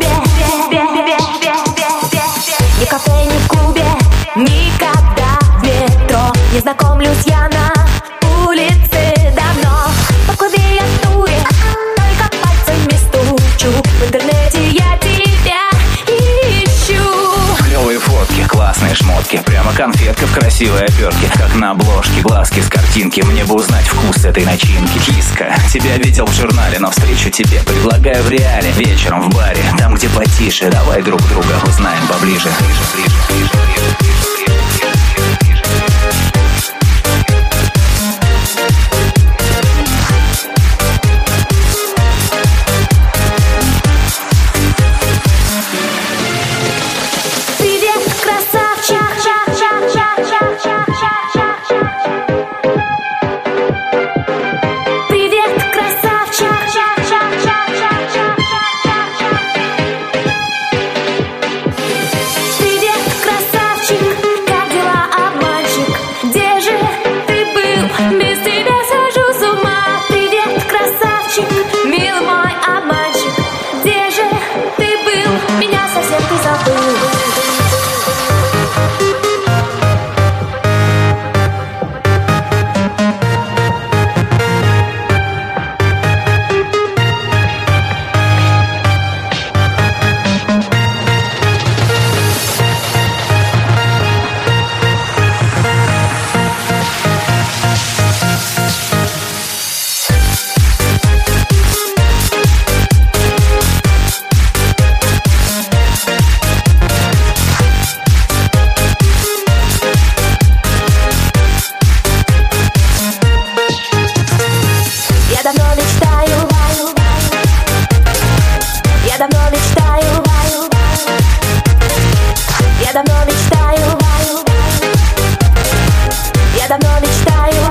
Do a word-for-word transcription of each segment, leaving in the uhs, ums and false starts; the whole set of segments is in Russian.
клубе, ни кафе, ни в клубе, никогда в метро. Не знакомлюсь я на улице давно. По клавиатуре только пальцами стучу. В интернете я тебя ищу. Клевые фотки, классные шмотки, прямо конфетка в красивой обертке, как на обложке, глазки с картинки. Мне бы узнать вкус этой начинки. Киска, тебя видел в журнале, но встречу тебе предлагаю в реале. Вечером в баре, там где потише. Давай друг друга узнаем поближе. Ближе, ближе, ближе, ближе, ближе. Я давно мечтаю, я давно мечтаю, я давно мечтаю, я давно мечтаю,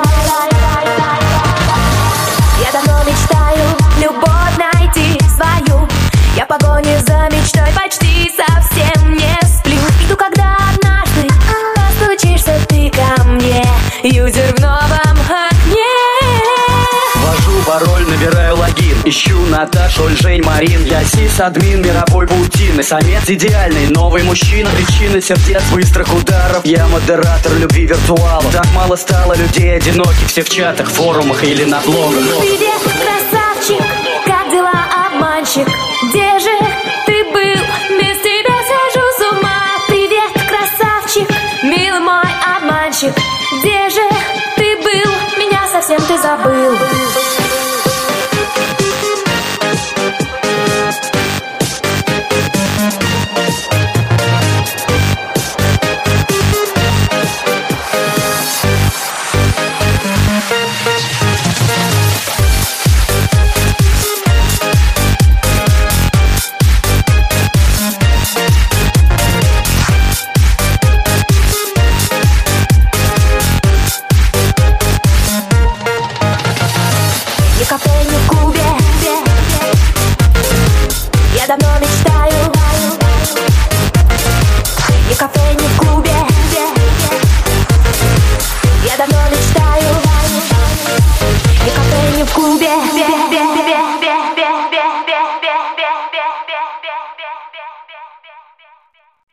я давно мечтаю любовь найти свою. Я в погоне за мечтой почти совсем не сплю. Жду, когда однажды постучишься ты ко мне, юзер в новом окне. Пароль, набираю логин. Ищу Наташу, Жень, Марин. Я сис-админ мировой паутины. Самец идеальный, новый мужчина. Причина сердец, быстрых ударов. Я модератор любви виртуалов. Так мало стало людей одиноких. Все в чатах, форумах или на блогах. Привет, красавчик, как дела, обманщик? Где же ты был? Без тебя схожу с ума. Привет, красавчик, милый мой обманщик. Где же ты был? Меня совсем ты забыл. Ни кафе, ни в клубе, я давно мечтаю. Ни кафе, ни в клубе, я давно мечтаю. Ни кафе, ни в клубе.